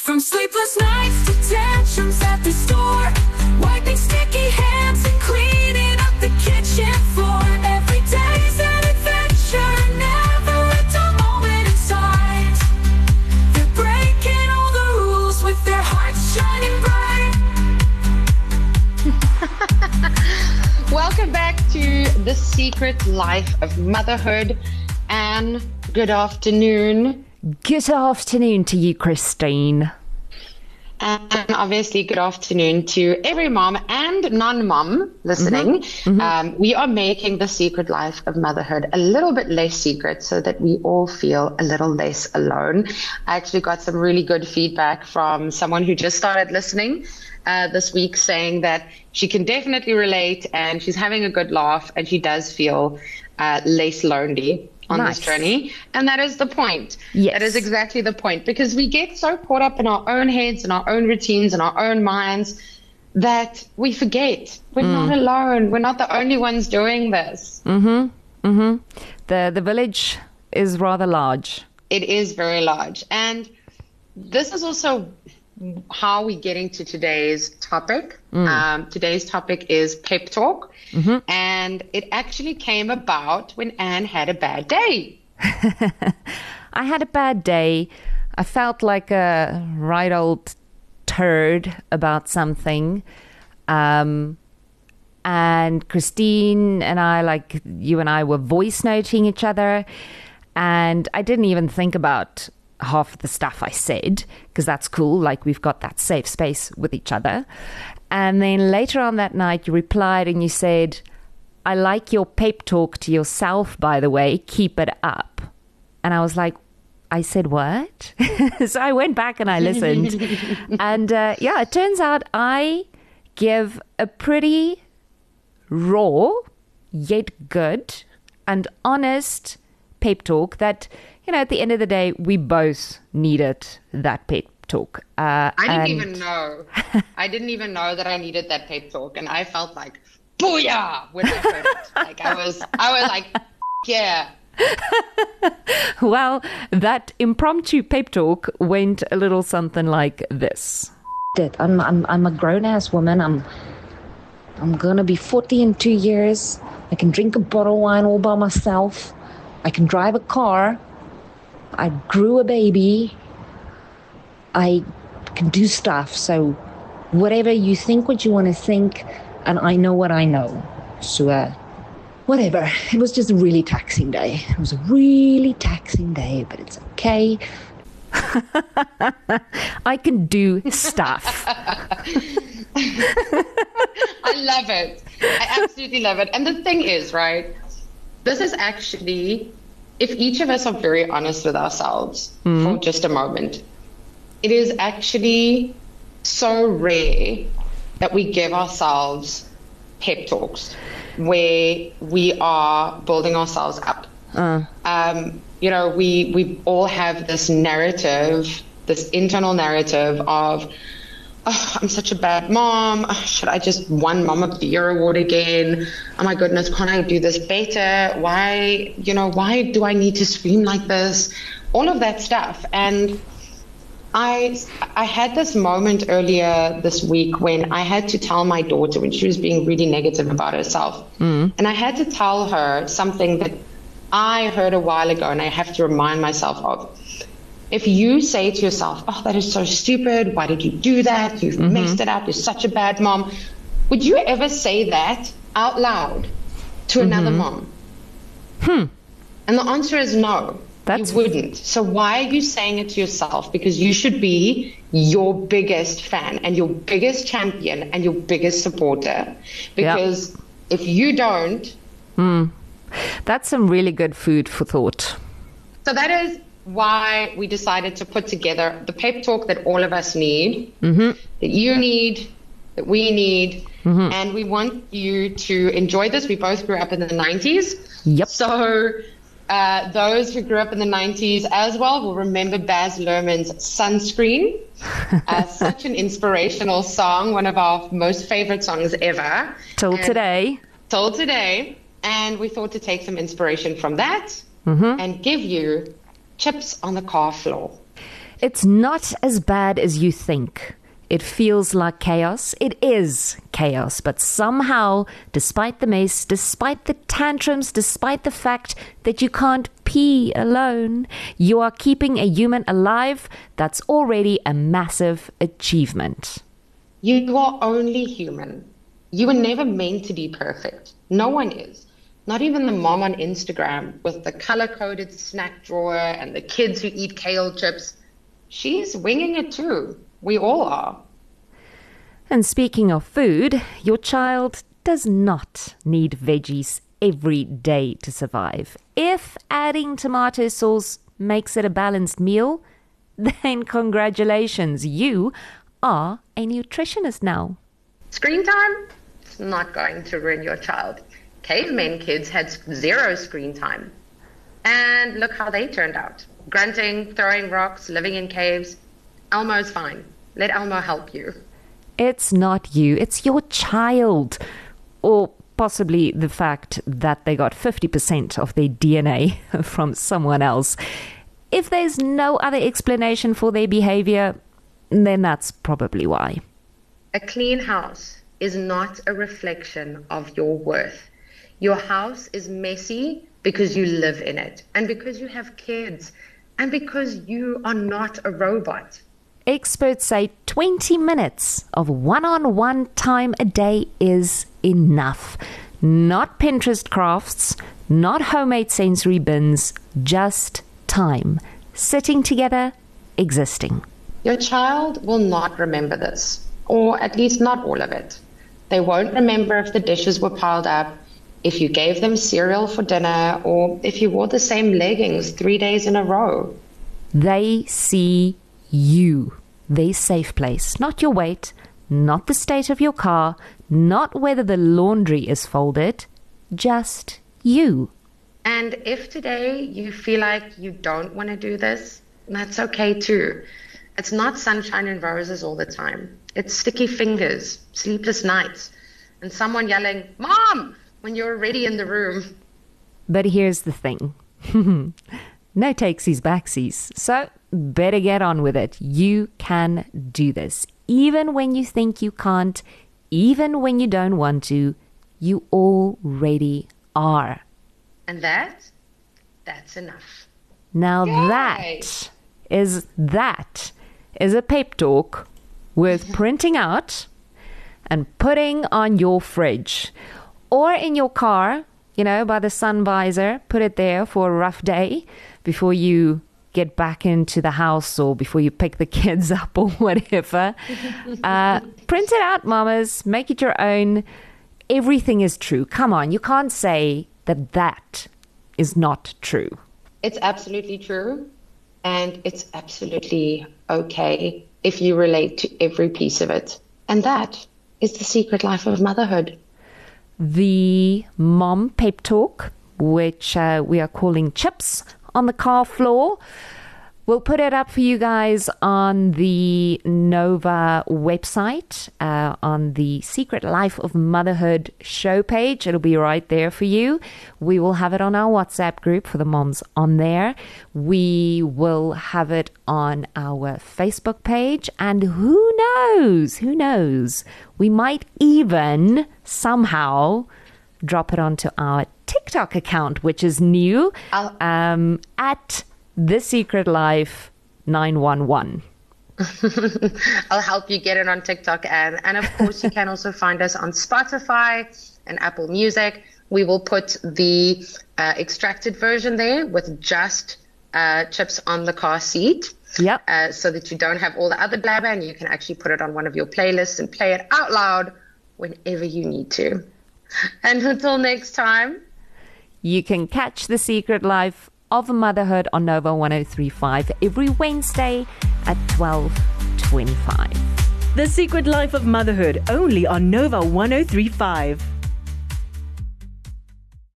From sleepless nights to tantrums at the store, wiping sticky hands and cleaning up the kitchen floor. Every day's an adventure, never a dull moment inside. They're breaking all the rules with their hearts shining bright. Welcome back to The Secret Life of Motherhood, and good afternoon. Good afternoon to you, Christine. And obviously, good afternoon to every mom and non-mom listening. We are making The Secret Life of Motherhood a little bit less secret so that we all feel a little less alone. I actually got some really good feedback from someone who just started listening this week, saying that she can definitely relate and she's having a good laugh and she does feel less lonely on this journey. And that is the point. Yes. That is exactly the point, because we get so caught up in our own heads and our own routines and our own minds that we forget we're not alone. We're not the only ones doing this. The village is rather large. It is very large. And this is also how we get into today's topic. Today's topic is pep talk. And it actually came about when Anne had a bad day. I had a bad day. I felt like a right old turd about something. And Christine and I, like you and I, were voice noting each other. And I didn't even think about half the stuff I said, because that's cool. Like, we've got that safe space with each other. And then later on that night, you replied and you said, "I like your pep talk to yourself, by the way. Keep it up." And I was like, I said, what? So I went back and I listened. And it turns out I give a pretty raw, yet good and honest pep talk that, you know, at the end of the day, we both needed that pep talk. I didn't even know. I didn't even know that I needed that pep talk, and I felt like booyah when I heard it. Like I was like, yeah. Well, that impromptu pep talk went a little something like this. I'm a grown ass woman. I'm gonna be 40 in 2 years. I can drink a bottle of wine all by myself. I can drive a car. I grew a baby. I can do stuff. So whatever you think what you want to think, and I know what I know. So whatever. It was just a really taxing day. It was a really taxing day, but it's okay. I can do stuff. I love it. I absolutely love it. And the thing is, right, this is actually, if each of us are very honest with ourselves for just a moment, it is actually so rare that we give ourselves pep talks where we are building ourselves up. You know, we all have this narrative, this internal narrative of, oh, I'm such a bad mom. Should I just won Mom of the Year award again? Oh my goodness, can't I do this better? Why do I need to scream like this? All of that stuff. And I had this moment earlier this week when I had to tell my daughter, when she was being really negative about herself, and I had to tell her something that I heard a while ago, and I have to remind myself of. If you say to yourself, oh, that is so stupid, why did you do that? You've messed it up, you're such a bad mom. Would you ever say that out loud to another mom? And the answer is no. You wouldn't. So why are you saying it to yourself? Because you should be your biggest fan and your biggest champion and your biggest supporter. Because if you don't... That's some really good food for thought. So that is why we decided to put together the pep talk that all of us need, that you need, that we need, and we want you to enjoy this. We both grew up in the 90s. Yep. So those who grew up in the 90s as well will remember Baz Luhrmann's Sunscreen. Such an inspirational song, one of our most favorite songs ever. Till today. And we thought to take some inspiration from that and give you chips on the car floor. It's not as bad as you think. It feels like chaos. It is chaos. But somehow, despite the mess, despite the tantrums, despite the fact that you can't pee alone, you are keeping a human alive. That's already a massive achievement. You are only human. You were never meant to be perfect. No one is. Not even the mom on Instagram with the color-coded snack drawer and the kids who eat kale chips. She's winging it too. We all are. And speaking of food, your child does not need veggies every day to survive. If adding tomato sauce makes it a balanced meal, then congratulations, you are a nutritionist now. Screen time? It's not going to ruin your child. Cavemen kids had 0 screen time. And look how they turned out. Grunting, throwing rocks, living in caves. Elmo's fine. Let Elmo help you. It's not you, it's your child. Or possibly the fact that they got 50% of their DNA from someone else. If there's no other explanation for their behavior, then that's probably why. A clean house is not a reflection of your worth. Your house is messy because you live in it, and because you have kids, and because you are not a robot. Experts say 20 minutes of one-on-one time a day is enough. Not Pinterest crafts, not homemade sensory bins, just time. Sitting together, existing. Your child will not remember this, or at least not all of it. They won't remember if the dishes were piled up, if you gave them cereal for dinner, or if you wore the same leggings 3 days in a row. They see you, their safe place, not your weight, not the state of your car, not whether the laundry is folded, just you. And if today you feel like you don't want to do this, that's okay too. It's not sunshine and roses all the time. It's sticky fingers, sleepless nights, and someone yelling, "Mom!" when you're already in the room. But here's the thing. No takesies backsies. So better get on with it. You can do this. Even when you think you can't, even when you don't want to, you already are. And that's enough. Now Yay! that is a pep talk worth printing out and putting on your fridge or in your car, by the sun visor. Put it there for a rough day before you get back into the house or before you pick the kids up or whatever. Print it out, mamas. Make it your own. Everything is true. Come on, you can't say that is not true. It's absolutely true, and it's absolutely okay if you relate to every piece of it. And that is the secret life of motherhood. The mom pep talk, which we are calling Chips on the car floor. We'll put it up for you guys on the Nova website, on the Secret Life of Motherhood show page. It'll be right there for you. We will have it on our WhatsApp group for the moms on there. We will have it on our Facebook page. And who knows, we might even somehow drop it onto our TikTok account, which is new, at The Secret Life 911. I'll help you get it on TikTok, and of course you can also find us on Spotify and Apple Music. We will put the extracted version there with just Chips on the car seat. Yep. So that you don't have all the other blabber, and you can actually put it on one of your playlists and play it out loud whenever you need to. And until next time, you can catch The Secret Life of Motherhood on Nova 103.5 every Wednesday at 12:25. The Secret Life of Motherhood, only on Nova 103.5.